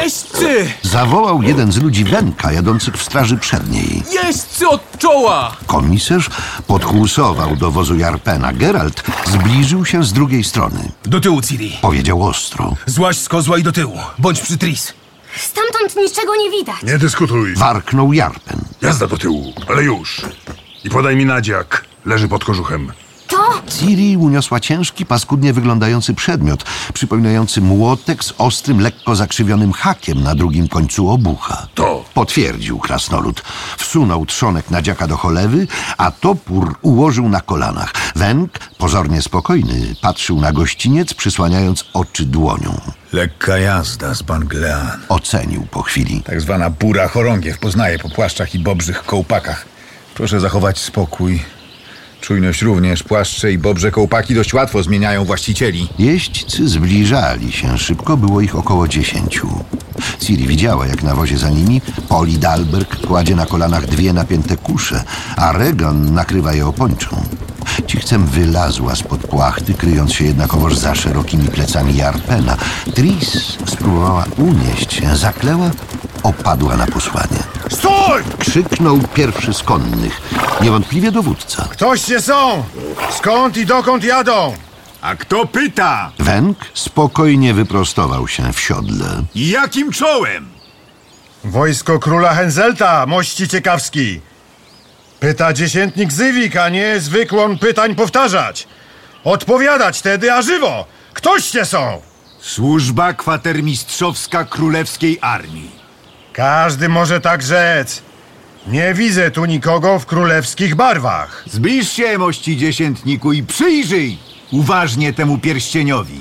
Jeźdźcy! Zawołał jeden z ludzi Wenka, jadących w straży przedniej. Jeźdźcy od czoła! Komisarz podkłusował do wozu Jarpena. Geralt zbliżył się z drugiej strony. Do tyłu, Ciri. Powiedział ostro. Złaź z kozła i do tyłu. Bądź przy Tris. Stamtąd niczego nie widać. Nie dyskutuj. Warknął Jarpen. Jazda do tyłu, ale już. I podaj mi nadziak. Leży pod kożuchem. To? Ciri uniosła ciężki, paskudnie wyglądający przedmiot, przypominający młotek z ostrym, lekko zakrzywionym hakiem na drugim końcu obucha. To. Potwierdził krasnolud. Wsunął trzonek nadziaka do cholewy, a topór ułożył na kolanach. Wenk, pozornie spokojny, patrzył na gościniec, przysłaniając oczy dłonią. Lekka jazda z Banglean. Ocenił po chwili. Tak zwana bura chorągiew poznaje po płaszczach i bobrzych kołpakach. Proszę zachować spokój. Czujność również. Płaszcze i bobrze kołpaki dość łatwo zmieniają właścicieli. Jeźdźcy zbliżali się szybko, było ich około 10. Ciri widziała, jak na wozie za nimi Poli Dalberg kładzie na kolanach 2 napięte kusze, a Regan nakrywa je opończą. Cichcem wylazła spod płachty, kryjąc się jednakowoż za szerokimi plecami Jarpena. Tris spróbowała unieść się, zakleła, opadła na posłanie. Stój! Krzyknął pierwszy z konnych, niewątpliwie dowódca. Ktoście są! Skąd i dokąd jadą? A kto pyta? Wenk spokojnie wyprostował się w siodle. Jakim czołem? Wojsko króla Henselta, mości ciekawski. Pyta dziesiętnik Zywik, a nie zwykł on pytań powtarzać. Odpowiadać tedy, a żywo! Ktoście są! Służba kwatermistrzowska Królewskiej Armii. Każdy może tak rzec. Nie widzę tu nikogo w królewskich barwach. Zbliż się, mości dziesiętniku, i przyjrzyj uważnie temu pierścieniowi.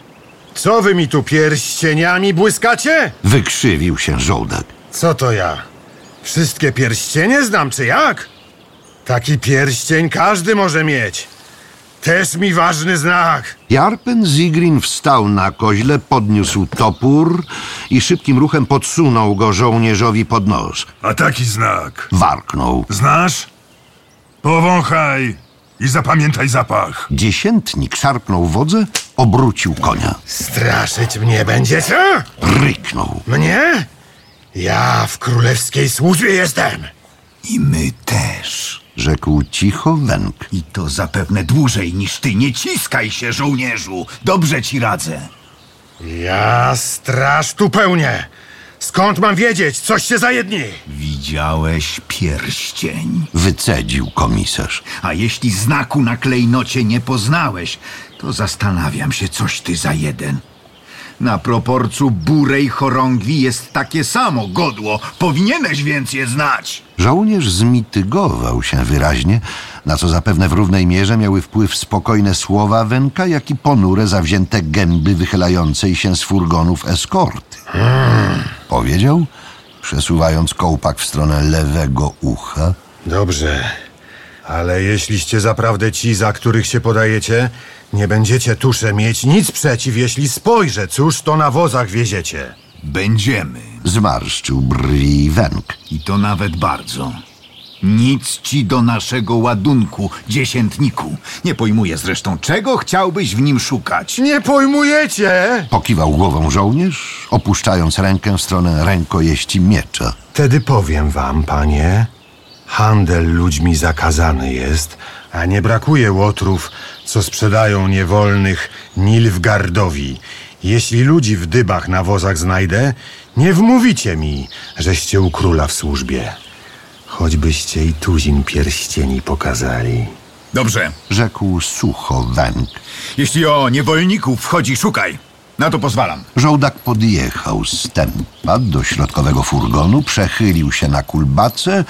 Co wy mi tu pierścieniami błyskacie? Wykrzywił się żołdak. Co to ja? Wszystkie pierścienie znam, czy jak? Taki pierścień każdy może mieć. Też mi ważny znak. Jarpen Zigrin wstał na koźle, podniósł topór i szybkim ruchem podsunął go żołnierzowi pod nos. A taki znak. Warknął. Znasz? Powąchaj i zapamiętaj zapach. Dziesiętnik szarpnął wodze, obrócił konia. Straszyć mnie będziecie? Ryknął. Mnie? Ja w królewskiej służbie jestem. I my też. Rzekł cicho Wenk. I to zapewne dłużej niż ty. Nie ciskaj się, żołnierzu. Dobrze ci radzę. Ja straż tu pełnię. Skąd mam wiedzieć, coście za jedni? Widziałeś pierścień. Wycedził komisarz. A jeśli znaku na klejnocie nie poznałeś, to zastanawiam się, coś ty za jeden. Na proporcu burej chorągwi jest takie samo godło. Powinieneś więc je znać. Żołnierz zmitygował się wyraźnie, na co zapewne w równej mierze miały wpływ spokojne słowa Wenka, jak i ponure, zawzięte gęby wychylającej się z furgonów eskorty. Powiedział, przesuwając kołpak w stronę lewego ucha. Dobrze, ale jeśliście zaprawdę ci, za których się podajecie, nie będziecie tusze mieć nic przeciw, jeśli spojrzę, cóż to na wozach wieziecie. Będziemy. Zmarszczył brwi Wenk. I to nawet bardzo. Nic ci do naszego ładunku, dziesiętniku. Nie pojmuję zresztą, czego chciałbyś w nim szukać. Nie pojmujecie? Pokiwał głową żołnierz, opuszczając rękę w stronę rękojeści miecza. Tedy powiem wam, panie, handel ludźmi zakazany jest, a nie brakuje łotrów, co sprzedają niewolnych Nilfgardowi. Jeśli ludzi w dybach na wozach znajdę, nie wmówicie mi, żeście u króla w służbie. Choćbyście i tuzin pierścieni pokazali. Dobrze. Rzekł sucho Wenk. Jeśli o niewolników wchodzi, szukaj. Na to pozwalam. Żołdak podjechał z tempa do środkowego furgonu, przechylił się na kulbace,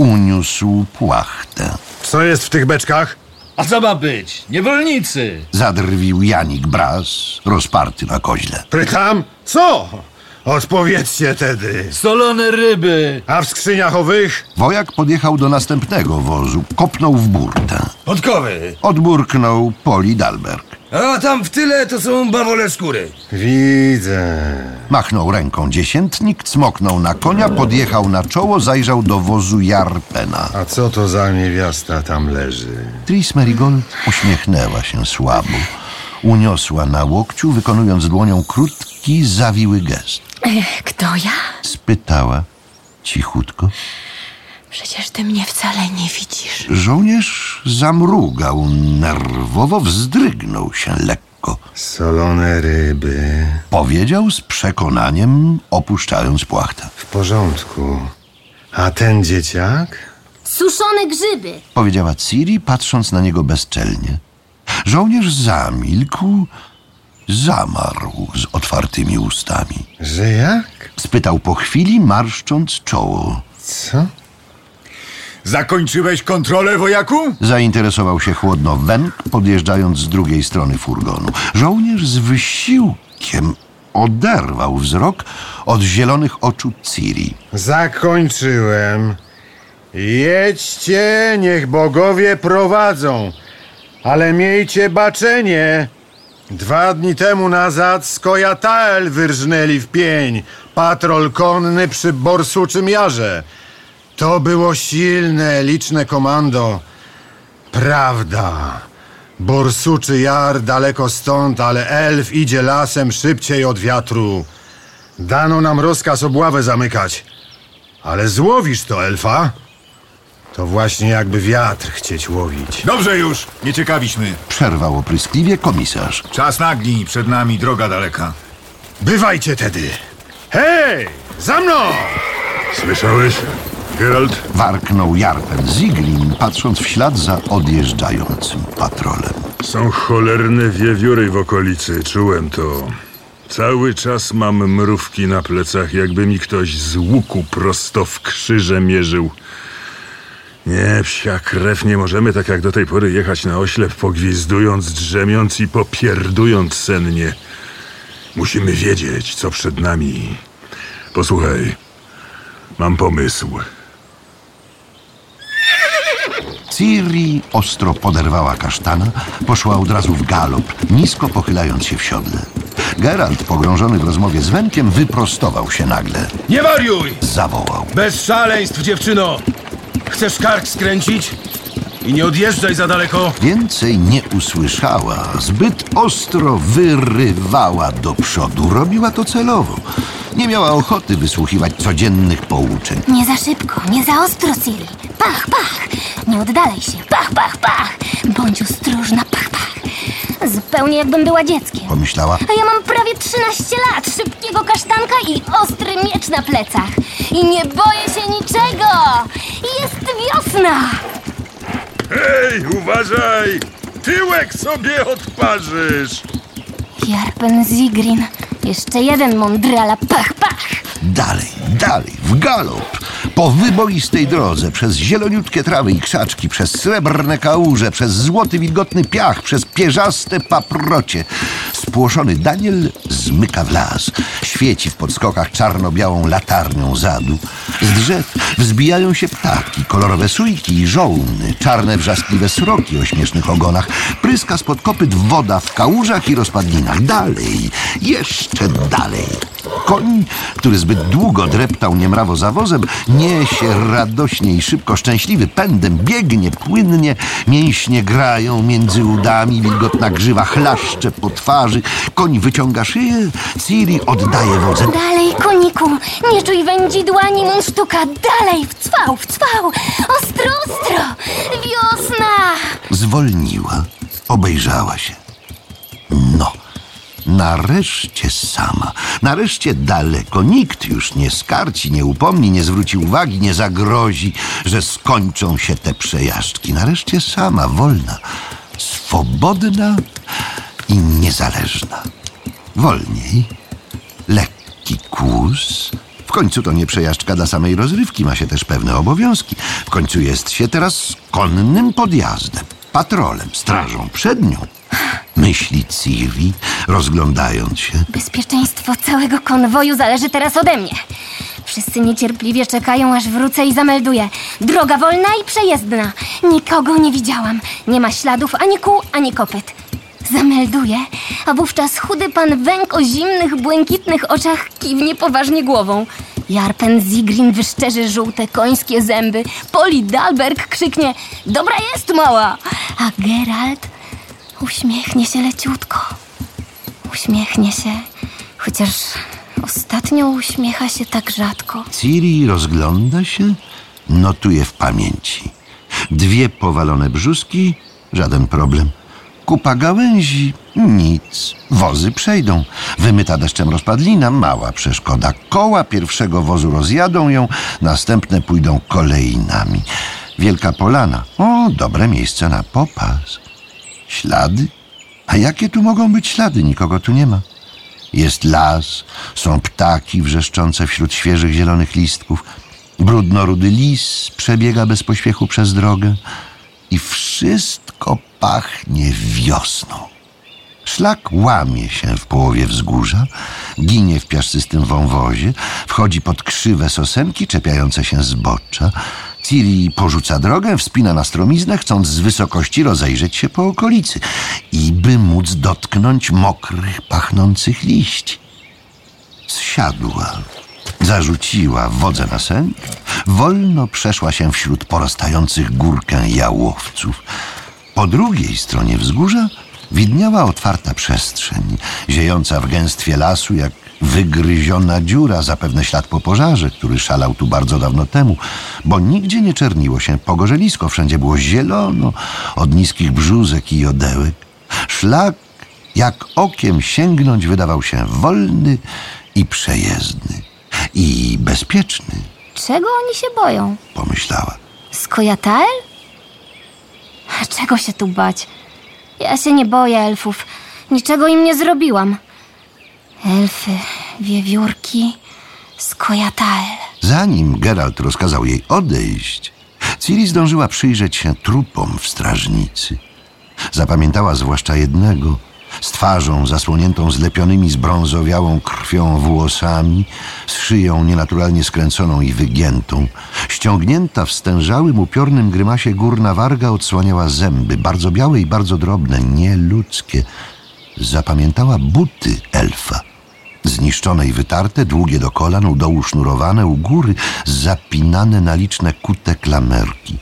uniósł płachtę. Co jest w tych beczkach? A co ma być? Niewolnicy! Zadrwił Janik Braz, rozparty na koźle. Pytam, co? Odpowiedzcie tedy. Solone ryby! A w skrzyniach owych? Wojak podjechał do następnego wozu, kopnął w burtę. Podkowy. Odburknął Poli Dalberg. A tam w tyle to są bawole skóry. Widzę. Machnął ręką dziesiętnik, cmoknął na konia, podjechał na czoło, zajrzał do wozu Jarpena. A co to za niewiasta tam leży? Tris Merigold uśmiechnęła się słabo. Uniosła na łokciu, wykonując dłonią krótki, zawiły gest. Kto ja? spytała cichutko. Przecież ty mnie wcale nie widzisz. Żołnierz zamrugał nerwowo, wzdrygnął się lekko. Solone ryby. Powiedział z przekonaniem, opuszczając płachtę. W porządku. A ten dzieciak? Suszone grzyby. Powiedziała Ciri, patrząc na niego bezczelnie. Żołnierz zamilkł, zamarł z otwartymi ustami. Że jak? Spytał po chwili, marszcząc czoło. Co? Zakończyłeś kontrolę, wojaku? Zainteresował się chłodno Węg, podjeżdżając z drugiej strony furgonu. Żołnierz z wysiłkiem oderwał wzrok od zielonych oczu Ciri. Zakończyłem. Jedźcie, niech bogowie prowadzą. Ale miejcie baczenie. 2 dni temu nazad z Kojatael wyrżnęli w pień patrol konny przy Borsuczym Jarze. To było silne, liczne komando. Prawda. Borsuczy Jar daleko stąd, ale elf idzie lasem szybciej od wiatru. Dano nam rozkaz obławę zamykać. Ale złowisz to elfa? To właśnie jakby wiatr chcieć łowić. Dobrze już, nie ciekawiśmy. Przerwał opryskliwie komisarz. Czas nagli, przed nami droga daleka. Bywajcie tedy. Hej, za mną! Słyszałeś, Geralt? Warknął Jarpen Ziglin, patrząc w ślad za odjeżdżającym patrolem. Są cholerne wiewióry w okolicy, czułem to. Cały czas mam mrówki na plecach, jakby mi ktoś z łuku prosto w krzyże mierzył. Nie, psia krew, nie możemy tak jak do tej pory jechać na oślep, pogwizdując, drzemiąc i popierdując sennie. Musimy wiedzieć, co przed nami. Posłuchaj, mam pomysł. Ciri ostro poderwała kasztana, poszła od razu w galop, nisko pochylając się w siodle. Geralt, pogrążony w rozmowie z Wenkiem, wyprostował się nagle. Nie wariuj! Zawołał. Bez szaleństw, dziewczyno! Chcesz kark skręcić? I nie odjeżdżaj za daleko. Więcej nie usłyszała, zbyt ostro wyrywała do przodu. Robiła to celowo. Nie miała ochoty wysłuchiwać codziennych pouczeń. Nie za szybko, nie za ostro, Ciri. Pach, pach. Nie oddalaj się. Pach, pach, pach. Bądź ostrożna. Pach, pach. Zupełnie jakbym była dzieckiem. Pomyślała. A ja mam prawie 13 lat, szybkiego kasztanka i ostry miecz na plecach. I nie boję się niczego. Jest wiosna. Hej, uważaj! Tyłek sobie odparzysz! Jarpen Zigrin. Jeszcze jeden mądrala. Pach, pach. Dalej, dalej, w galop. Po wyboistej drodze, przez zieloniutkie trawy i krzaczki, przez srebrne kałuże, przez złoty wilgotny piach, przez pierzaste paprocie. Spłoszony Daniel zmyka w las. Świeci w podskokach czarno-białą latarnią zadu. Z drzew wzbijają się ptaki, kolorowe sójki i żołny, czarne wrzaskliwe sroki o śmiesznych ogonach. Pryska spod kopyt woda w kałużach i rozpadlinach. Dalej, jeszcze dalej. Koń, który zbyt długo dreptał niemrawo za wozem, niesie radośnie i szybko, szczęśliwy pędem, biegnie płynnie, mięśnie grają między udami, wilgotna grzywa chlaszcze po twarzy, koń wyciąga szyję, Ciri oddaje wodze. Dalej, koniku, nie czuj wędzidła ani mundsztuka. Dalej, w cwał, ostro, ostro. Wiosna. Zwolniła, obejrzała się. No, nareszcie sama, nareszcie daleko. Nikt już nie skarci, nie upomni, nie zwróci uwagi, nie zagrozi, że skończą się te przejażdżki. Nareszcie sama, wolna, swobodna i niezależna. Wolniej, lekki kłus. W końcu to nie przejażdżka dla samej rozrywki, ma się też pewne obowiązki. W końcu jest się teraz konnym podjazdem, patrolem, strażą przednią. Myśli Ciri, rozglądając się. Bezpieczeństwo całego konwoju zależy teraz ode mnie. Wszyscy niecierpliwie czekają, aż wrócę i zamelduję. Droga wolna i przejezdna. Nikogo nie widziałam. Nie ma śladów ani kół, ani kopyt. Zamelduję, a wówczas chudy pan Węg o zimnych, błękitnych oczach kiwnie poważnie głową. Jarpen Zigrin wyszczerzy żółte końskie zęby. Poli Dalberg krzyknie: dobra jest, mała! A Geralt uśmiechnie się leciutko. Uśmiechnie się, chociaż Ostatnio uśmiecha się tak rzadko. Ciri rozgląda się, notuje w pamięci. 2 powalone brzuski, żaden problem. Kupa gałęzi, nic. Wozy przejdą. Wymyta deszczem rozpadlina, mała przeszkoda. Koła pierwszego wozu rozjadą ją, następne pójdą kolejnami. Wielka polana. O, dobre miejsce na popas. Ślady? A jakie tu mogą być ślady? Nikogo tu nie ma. Jest las, są ptaki wrzeszczące wśród świeżych zielonych listków. Brudnorudy lis przebiega bez pośpiechu przez drogę i wszystko pachnie wiosną. Szlak łamie się w połowie wzgórza, ginie w piaszczystym wąwozie, wchodzi pod krzywe sosenki czepiające się zbocza. Ciri porzuca drogę, wspina na stromiznę, chcąc z wysokości rozejrzeć się po okolicy i by móc dotknąć mokrych, pachnących liści. Zsiadła, zarzuciła wodze na sen, wolno przeszła się wśród porastających górkę jałowców. Po drugiej stronie wzgórza widniała otwarta przestrzeń, ziejąca w gęstwie lasu jak wygryziona dziura, zapewne ślad po pożarze, który szalał tu bardzo dawno temu, bo nigdzie nie czerniło się pogorzelisko, wszędzie było zielono od niskich brzózek i jodełek. Szlak, jak okiem sięgnąć, wydawał się wolny i przejezdny i bezpieczny. Czego oni się boją? Pomyślała. Skoyatael? Czego się tu bać? Ja się nie boję elfów. Niczego im nie zrobiłam. Elfy, wiewiórki, Skoyatael. Zanim Geralt rozkazał jej odejść, Ciri zdążyła przyjrzeć się trupom w strażnicy. Zapamiętała zwłaszcza jednego, z twarzą zasłoniętą zlepionymi zbrązowiałą krwią włosami, z szyją nienaturalnie skręconą i wygiętą. Ściągnięta w stężałym, upiornym grymasie górna warga odsłaniała zęby, bardzo białe i bardzo drobne, nieludzkie. Zapamiętała buty elfa. Zniszczone i wytarte, długie do kolan, u dołu sznurowane, u góry zapinane na liczne kute klamerki.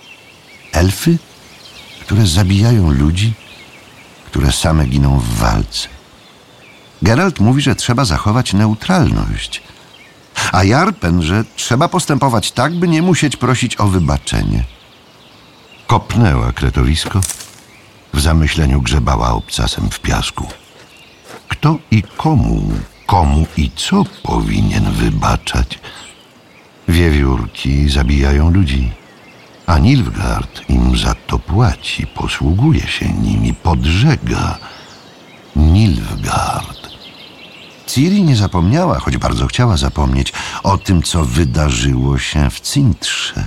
Elfy, które zabijają ludzi, które same giną w walce. Geralt mówi, że trzeba zachować neutralność, a Jarpen, że trzeba postępować tak, by nie musieć prosić o wybaczenie. Kopnęła kretowisko, w zamyśleniu grzebała obcasem w piasku. Kto i komu i co powinien wybaczać? Wiewiórki zabijają ludzi, a Nilfgaard im za to płaci, posługuje się nimi, podżega. Nilfgaard. Ciri nie zapomniała, choć bardzo chciała zapomnieć, o tym, co wydarzyło się w Cintrze.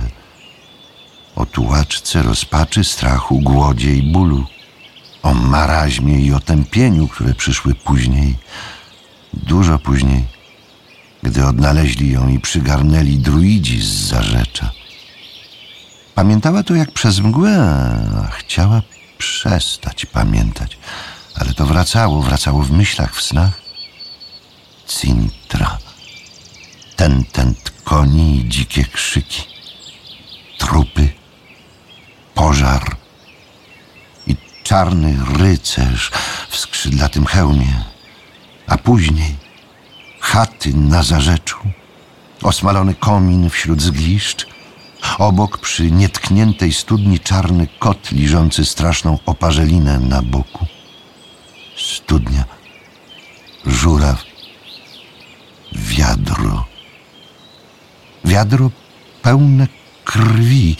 O tułaczce rozpaczy, strachu, głodzie i bólu. O maraźmie i otępieniu, które przyszły później, dużo później, gdy odnaleźli ją i przygarnęli druidzi z Zarzecza. Pamiętała to jak przez mgłę, a chciała przestać pamiętać. Ale to wracało w myślach, w snach. Cintra. Tentent koni i dzikie krzyki. Trupy. Pożar. I czarny rycerz w skrzydlatym hełmie. A później chaty na Zarzeczu. Osmalony komin wśród zgliszcz. Obok przy nietkniętej studni czarny kot liżący straszną oparzelinę na boku. Studnia, żuraw, wiadro. Wiadro pełne krwi.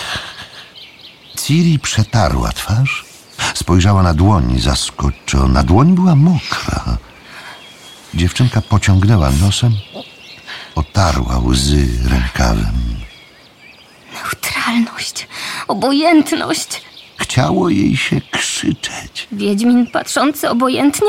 Ciri przetarła twarz, spojrzała na dłoń zaskoczona. Dłoń była mokra. Dziewczynka pociągnęła nosem, otarła łzy rękawem. Neutralność, obojętność. Chciało jej się krzyczeć. Wiedźmin patrzący obojętnie?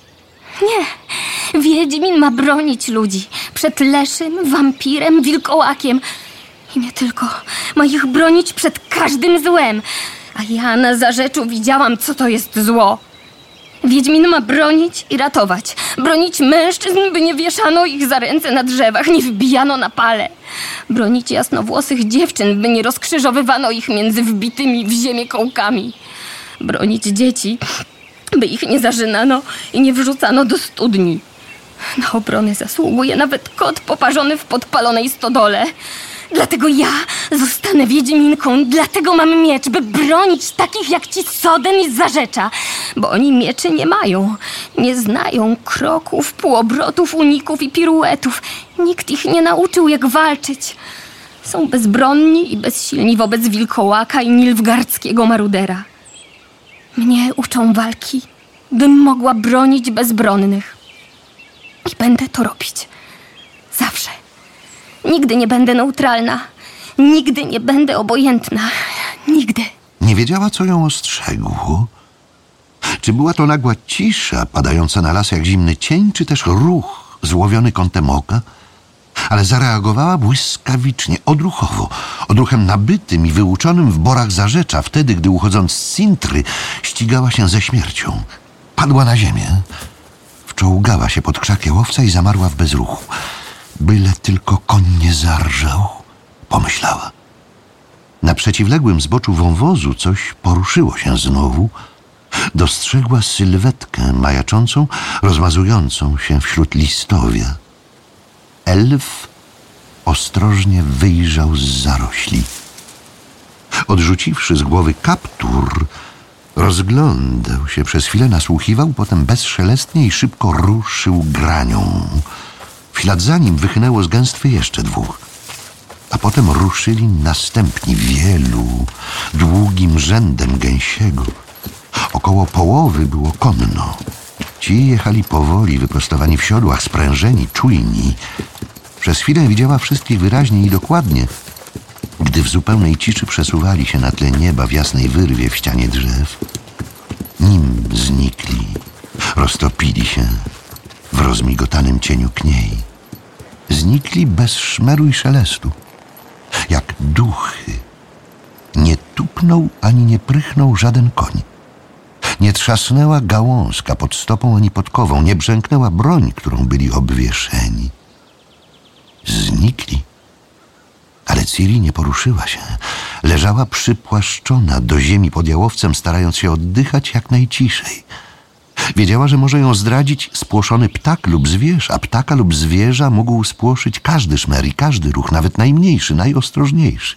Nie. Wiedźmin ma bronić ludzi przed leszym, wampirem, wilkołakiem. I nie tylko. Ma ich bronić przed każdym złem. A ja na Zarzeczu widziałam, co to jest zło. Wiedźmin ma bronić i ratować. Bronić mężczyzn, by nie wieszano ich za ręce na drzewach, nie wbijano na pale. Bronić jasnowłosych dziewczyn, by nie rozkrzyżowywano ich między wbitymi w ziemię kołkami. Bronić dzieci, by ich nie zarzynano i nie wrzucano do studni. Na obronę zasługuje nawet kot poparzony w podpalonej stodole. Dlatego ja zostanę wiedźminką, dlatego mam miecz, by bronić takich jak ci Soden i Zarzecza. Bo oni mieczy nie mają. Nie znają kroków, półobrotów, uników i piruetów. Nikt ich nie nauczył, jak walczyć. Są bezbronni i bezsilni wobec wilkołaka i nilfgaardzkiego marudera. Mnie uczą walki, bym mogła bronić bezbronnych. I będę to robić. Zawsze. Nigdy nie będę neutralna. Nigdy nie będę obojętna. Nigdy. Nie wiedziała, co ją ostrzegło. Czy była to nagła cisza padająca na las jak zimny cień, czy też ruch złowiony kątem oka? Ale zareagowała błyskawicznie, odruchowo, odruchem nabytym i wyuczonym w borach Zarzecza, wtedy, gdy uchodząc z Sintry ścigała się ze śmiercią. Padła na ziemię, wczołgała się pod krzak jałowca i zamarła w bezruchu. Byle tylko koń nie zarżał, pomyślała. Na przeciwległym zboczu wąwozu coś poruszyło się znowu. Dostrzegła sylwetkę majaczącą, rozmazującą się wśród listowia. Elf ostrożnie wyjrzał z zarośli. Odrzuciwszy z głowy kaptur, rozglądał się, przez chwilę nasłuchiwał, potem bezszelestnie i szybko ruszył granią. W ślad za nim wychnęło z gęstwy jeszcze dwóch. A potem ruszyli następni, wielu, długim rzędem gęsiego. Około połowy było konno. Ci jechali powoli, wyprostowani w siodłach, sprężeni, czujni. Przez chwilę widziała wszystkich wyraźnie i dokładnie, gdy w zupełnej ciszy przesuwali się na tle nieba w jasnej wyrwie w ścianie drzew. Nim znikli, roztopili się w rozmigotanym cieniu kniei. Znikli bez szmeru i szelestu, jak duchy. Nie tupnął ani nie prychnął żaden koń. Nie trzasnęła gałązka pod stopą ani podkową, nie brzęknęła broń, którą byli obwieszeni. Znikli. Ale Ciri nie poruszyła się. Leżała przypłaszczona do ziemi pod jałowcem, starając się oddychać jak najciszej. Wiedziała, że może ją zdradzić spłoszony ptak lub zwierz, a ptaka lub zwierza mógł spłoszyć każdy szmer i każdy ruch, nawet najmniejszy, najostrożniejszy.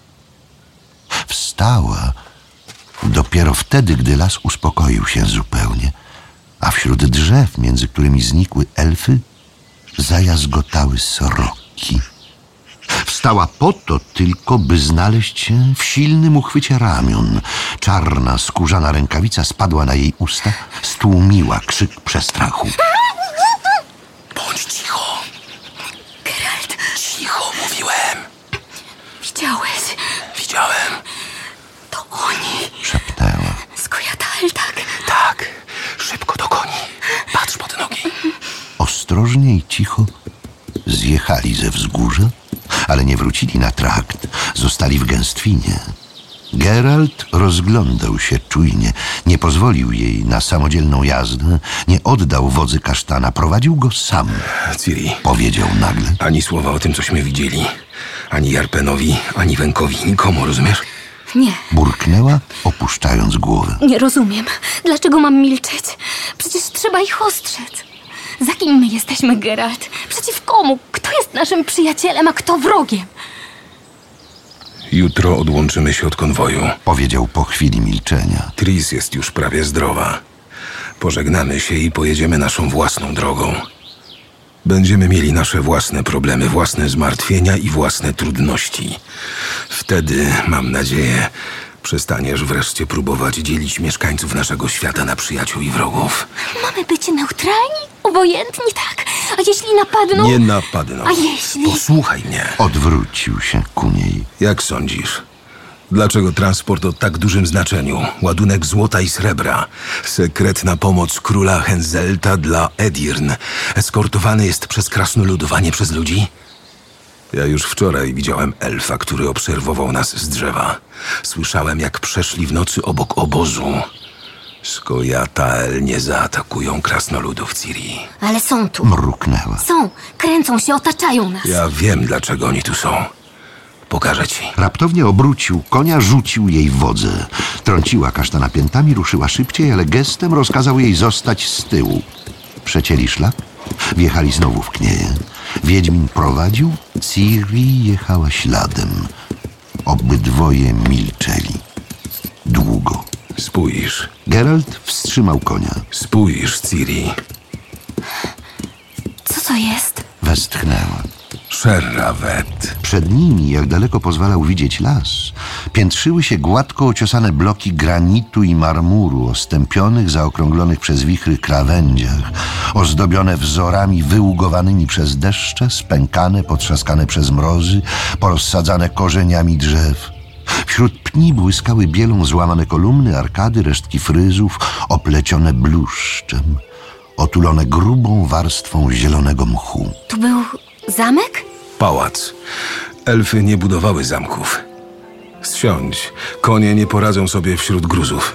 Wstała dopiero wtedy, gdy las uspokoił się zupełnie, a wśród drzew, między którymi znikły elfy, zajazgotały sroki. Wstała po to tylko, by znaleźć się w silnym uchwycie ramion. Czarna, skórzana rękawica spadła na jej usta, stłumiła krzyk przestrachu. Bądź cicho. Geralt, Cicho, mówiłem. widziałeś? Widziałem. To oni. Szepnęła. Skojadal, tak? Tak, szybko do koni. Patrz pod nogi. Ostrożnie i cicho zjechali ze wzgórza, ale nie wrócili na trakt. Zostali w gęstwinie. Geralt rozglądał się czujnie. Nie pozwolił jej na samodzielną jazdę. Nie oddał wodzy kasztana. Prowadził go sam. Ciri, Powiedział nagle. ani słowa o tym, cośmy widzieli. Ani Jarpenowi, ani Wękowi, nikomu, rozumiesz? Nie, Burknęła, opuszczając głowę. nie rozumiem. Dlaczego mam milczeć? Przecież trzeba ich ostrzec. Za kim my jesteśmy, Geralt? Przeciw komu? Kto jest naszym przyjacielem, a kto wrogiem? Jutro odłączymy się od konwoju. Powiedział po chwili milczenia. Tris jest już prawie zdrowa. Pożegnamy się i pojedziemy naszą własną drogą. Będziemy mieli nasze własne problemy, własne zmartwienia i własne trudności. Wtedy, mam nadzieję, przestaniesz wreszcie próbować dzielić mieszkańców naszego świata na przyjaciół i wrogów. Mamy być neutralni? Obojętni, tak? A jeśli napadną? Nie napadną. A jeśli? Posłuchaj mnie. Odwrócił się ku niej. Jak sądzisz? Dlaczego transport o tak dużym znaczeniu? Ładunek złota i srebra. Sekretna pomoc króla Henselta dla Edirn. Eskortowany jest przez krasnoludów, a nie przez ludzi? Ja już wczoraj widziałem elfa, który obserwował nas z drzewa. Słyszałem, jak przeszli w nocy obok obozu. Skojatael nie zaatakują krasnoludów, Ciri. Ale są tu. Mruknęła. Są. Kręcą się, otaczają nas. Ja wiem, dlaczego oni tu są. Pokażę ci. Raptownie obrócił konia, rzucił jej wodze. Trąciła kasztana piętami, ruszyła szybciej, ale gestem rozkazał jej zostać z tyłu. Przecięli szlak Wjechali znowu w knieję. Wiedźmin prowadził, Ciri jechała śladem. Obydwoje milczeli. Długo. Spójrz. Geralt wstrzymał konia. Spójrz, Ciri. Co to jest? Westchnęła. Szerrawet. Przed nimi, jak daleko pozwalał widzieć las, piętrzyły się gładko ociosane bloki granitu i marmuru o stępionych, zaokrąglonych przez wichry krawędziach, ozdobione wzorami wyługowanymi przez deszcze, spękane, potrzaskane przez mrozy, porozsadzane korzeniami drzew. Wśród pni błyskały bielą złamane kolumny, arkady, resztki fryzów, oplecione bluszczem, otulone grubą warstwą zielonego mchu. Tu był zamek? Pałac. Elfy nie budowały zamków. Zsiądź. Konie nie poradzą sobie wśród gruzów.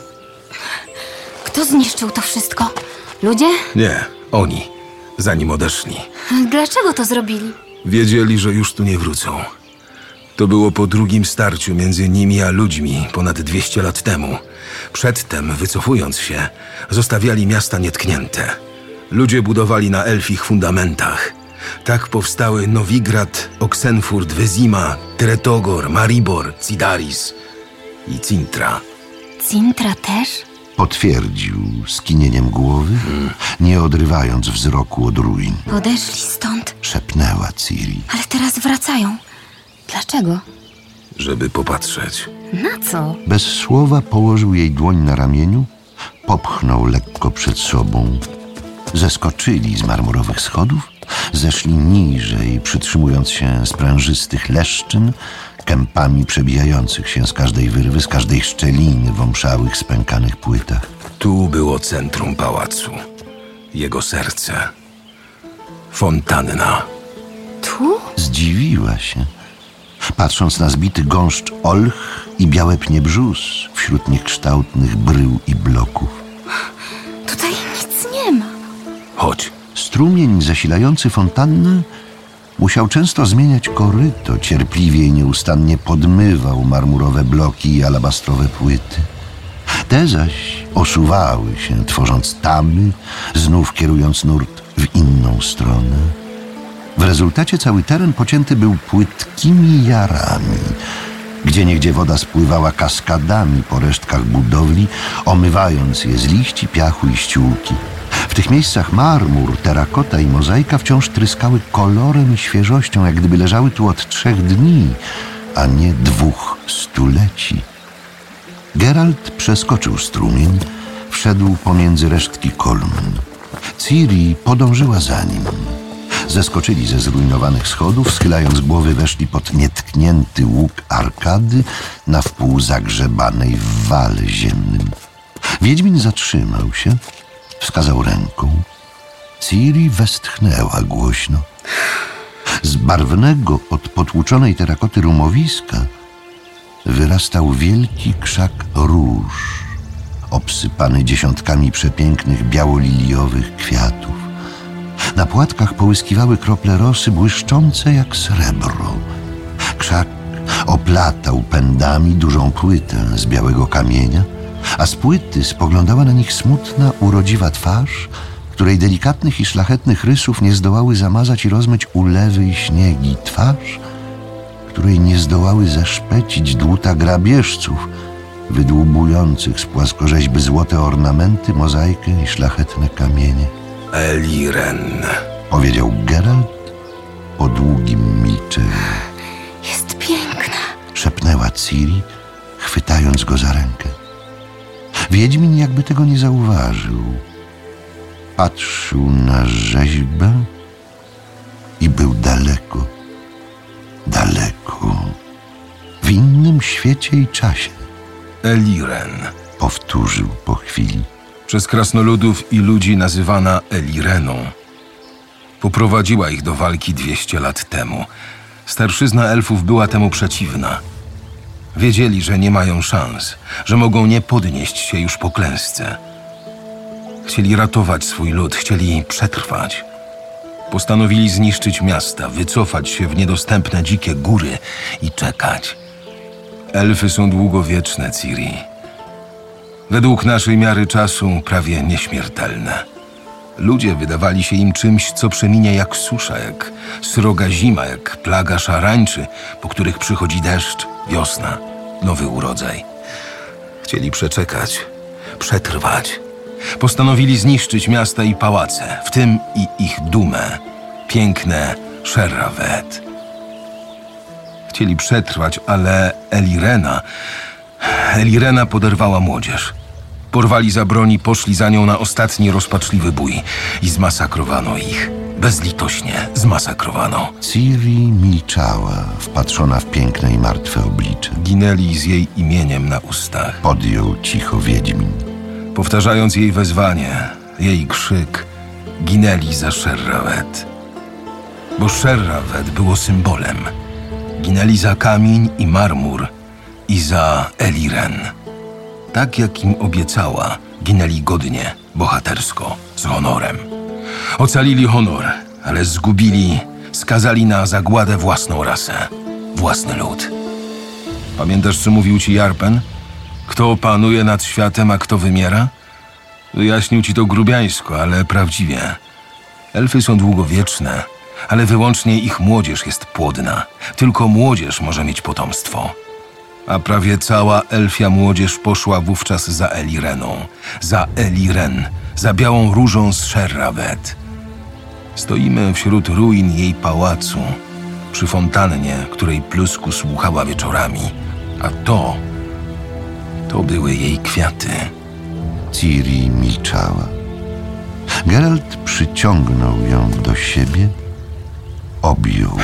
Kto zniszczył to wszystko? Ludzie? Nie, oni. Zanim odeszli. Dlaczego to zrobili? Wiedzieli, że już tu nie wrócą. To było po drugim starciu między nimi a ludźmi ponad 200 lat temu. Przedtem, wycofując się, zostawiali miasta nietknięte. Ludzie budowali na elfich fundamentach. Tak powstały Nowigrad, Oxenfurt, Wyzima, Tretogor, Maribor, Cidaris i Cintra. Cintra też? Potwierdził skinieniem głowy, nie odrywając wzroku od ruin. Odeszli stąd, Szepnęła Ciri. ale teraz wracają. Dlaczego? Żeby popatrzeć. Na co? Bez słowa położył jej dłoń na ramieniu, popchnął lekko przed sobą. Zeskoczyli z marmurowych schodów, zeszli niżej, przytrzymując się sprężystych leszczyn, kępami przebijających się z każdej wyrwy, z każdej szczeliny w omszałych, spękanych płytach. Tu było centrum pałacu. Jego serce. Fontanna. Tu? Zdziwiła się, patrząc na zbity gąszcz olch i białe pnie brzus wśród niekształtnych brył i bloków. Tutaj nic nie ma. Chodź. Strumień zasilający fontannę musiał często zmieniać koryto, cierpliwie i nieustannie podmywał marmurowe bloki i alabastrowe płyty. Te zaś osuwały się, tworząc tamy, znów kierując nurt w inną stronę. W rezultacie cały teren pocięty był płytkimi jarami. Gdzieniegdzie woda spływała kaskadami po resztkach budowli, omywając je z liści, piachu i ściółki. W tych miejscach marmur, terakota i mozaika wciąż tryskały kolorem i świeżością, jak gdyby leżały tu od 3 dni, a nie 2 stuleci. Geralt przeskoczył strumień, wszedł pomiędzy resztki kolumn. Ciri podążyła za nim. Zeskoczyli ze zrujnowanych schodów, schylając głowy weszli pod nietknięty łuk arkady na wpół zagrzebanej w wale ziemnym. Wiedźmin zatrzymał się, wskazał ręką. Ciri westchnęła głośno. Z barwnego od potłuczonej terakoty rumowiska wyrastał wielki krzak róż, obsypany dziesiątkami przepięknych białoliliowych kwiatów. Na płatkach połyskiwały krople rosy błyszczące jak srebro. Krzak oplatał pędami dużą płytę z białego kamienia, a z płyty spoglądała na nich smutna, urodziwa twarz, której delikatnych i szlachetnych rysów nie zdołały zamazać i rozmyć ulewy i śniegi. Twarz, której nie zdołały zeszpecić dłuta grabieżców, wydłubujących z płaskorzeźby złote ornamenty, mozaikę i szlachetne kamienie. Eliren, Powiedział Geralt po długim milczeniu. Jest piękna. Szepnęła Ciri, chwytając go za rękę. Wiedźmin jakby tego nie zauważył. Patrzył na rzeźbę i był daleko, daleko, w innym świecie i czasie. Eliren. Powtórzył po chwili. Przez krasnoludów i ludzi nazywana Elireną. Poprowadziła ich do walki 200 lat temu. Starszyzna elfów była temu przeciwna. Wiedzieli, że nie mają szans, że mogą nie podnieść się już po klęsce. Chcieli ratować swój lud, chcieli przetrwać. Postanowili zniszczyć miasta, wycofać się w niedostępne dzikie góry i czekać. Elfy są długowieczne, Ciri. Według naszej miary czasu prawie nieśmiertelne. Ludzie wydawali się im czymś, co przeminie jak susza, jak sroga zima, jak plaga szarańczy, po których przychodzi deszcz, wiosna, nowy urodzaj. Chcieli przeczekać, przetrwać. Postanowili zniszczyć miasta i pałace, w tym i ich dumę, piękne Sherrawet. Chcieli przetrwać, ale Elirena poderwała młodzież. Porwali za broń i poszli za nią na ostatni rozpaczliwy bój i zmasakrowano ich. Bezlitośnie zmasakrowano. Ciri milczała, wpatrzona w piękne i martwe oblicze. Ginęli z jej imieniem na ustach. Podjął cicho Wiedźmin. Powtarzając jej wezwanie, jej krzyk, ginęli za Sherrawet. Bo Sherrawet było symbolem. Ginęli za kamień i marmur i za Eliren. Tak jak im obiecała, ginęli godnie, bohatersko, z honorem. Ocalili honor, ale zgubili, skazali na zagładę własną rasę, własny lud. Pamiętasz, co mówił ci Jarpen? Kto panuje nad światem, a kto wymiera? Wyjaśnił ci to grubiańsko, ale prawdziwie. Elfy są długowieczne, ale wyłącznie ich młodzież jest płodna. Tylko młodzież może mieć potomstwo. A prawie cała elfia młodzież poszła wówczas za Elireną. Za Eliren, za białą różą z Sherrawet. Stoimy wśród ruin jej pałacu, przy fontannie, której plusku słuchała wieczorami. A to były jej kwiaty. Ciri milczała. Geralt przyciągnął ją do siebie, objął.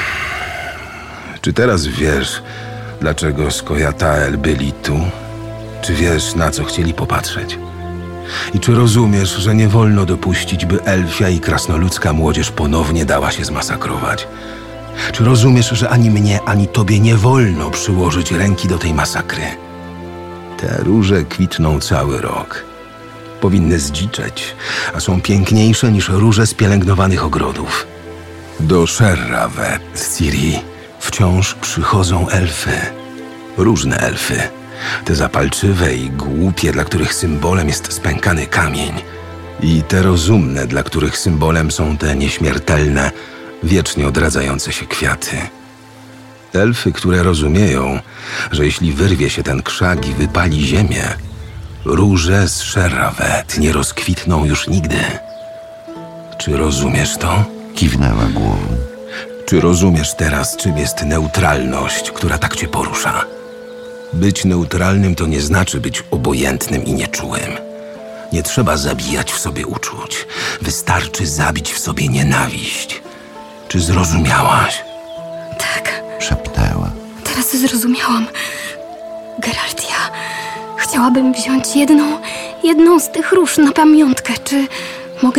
Czy teraz wiesz, dlaczego Skojatael byli tu? Czy wiesz, na co chcieli popatrzeć? I czy rozumiesz, że nie wolno dopuścić, by elfia i krasnoludzka młodzież ponownie dała się zmasakrować? Czy rozumiesz, że ani mnie, ani tobie nie wolno przyłożyć ręki do tej masakry? Te róże kwitną cały rok. Powinny zdziczeć, a są piękniejsze niż róże z pielęgnowanych ogrodów. Do Sherrawet, Ciri, wciąż przychodzą elfy. Różne elfy. Te zapalczywe i głupie, dla których symbolem jest spękany kamień. I te rozumne, dla których symbolem są te nieśmiertelne, wiecznie odradzające się kwiaty. Elfy, które rozumieją, że jeśli wyrwie się ten krzak i wypali ziemię, róże z Sherrawet nie rozkwitną już nigdy. Czy rozumiesz to? Kiwnęła głową. Czy rozumiesz teraz, czym jest neutralność, która tak cię porusza? Być neutralnym to nie znaczy być obojętnym i nieczułym. Nie trzeba zabijać w sobie uczuć. Wystarczy zabić w sobie nienawiść. Czy zrozumiałaś? Tak, Szepnęła. teraz zrozumiałam. Geralt, ja chciałabym wziąć jedną z tych róż na pamiątkę. Czy mogę?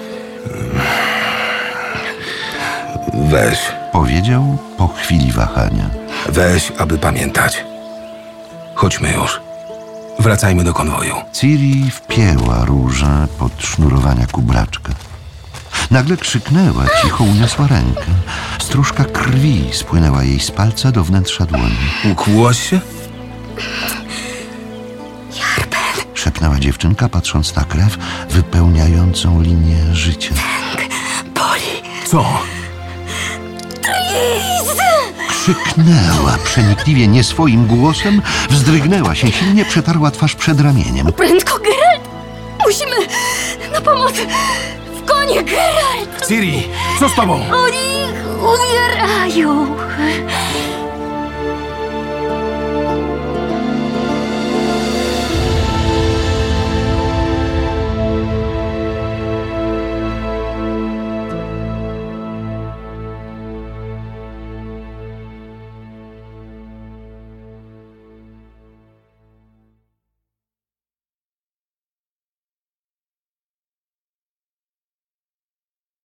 Weź. Powiedział po chwili wahania. Weź, aby pamiętać. Chodźmy już. Wracajmy do konwoju. Ciri wpięła różę pod sznurowania kubraczka. Nagle krzyknęła, cicho uniosła rękę. Stróżka krwi spłynęła jej z palca do wnętrza dłoni. Ukłułaś się? Jarpen, Szepnęła dziewczynka, patrząc na krew wypełniającą linię życia. boli. Co? Krzyknęła przenikliwie nie swoim głosem, wzdrygnęła się silnie, przetarła twarz przed ramieniem. Prędko, Geralt! Musimy na pomoc! W konie, Geralt! Ciri, co z tobą? Oni umierają!